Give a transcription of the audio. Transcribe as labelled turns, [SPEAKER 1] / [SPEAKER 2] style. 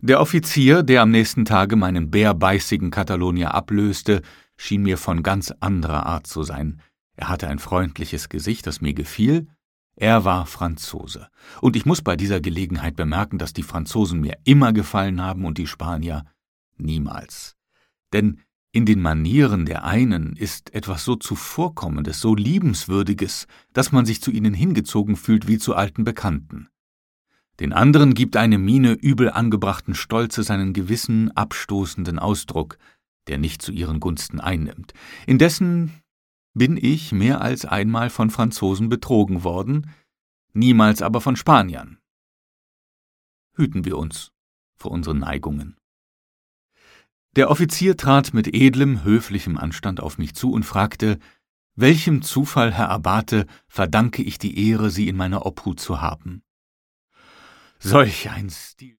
[SPEAKER 1] Der Offizier, der am nächsten Tage meinen bärbeißigen Katalonier ablöste, schien mir von ganz anderer Art zu sein. Er hatte ein freundliches Gesicht, das mir gefiel. Er war Franzose. Und ich muss bei dieser Gelegenheit bemerken, dass die Franzosen mir immer gefallen haben und die Spanier niemals. Denn in den Manieren der einen ist etwas so Zuvorkommendes, so Liebenswürdiges, dass man sich zu ihnen hingezogen fühlt wie zu alten Bekannten. Den anderen gibt eine Miene übel angebrachten Stolzes einen gewissen abstoßenden Ausdruck, der nicht zu ihren Gunsten einnimmt. Indessen bin ich mehr als einmal von Franzosen betrogen worden, niemals aber von Spaniern. Hüten wir uns vor unseren Neigungen. Der Offizier trat mit edlem, höflichem Anstand auf mich zu und fragte, welchem Zufall, Herr Abbate, verdanke ich die Ehre, Sie in meiner Obhut zu haben? Solch ein Stil!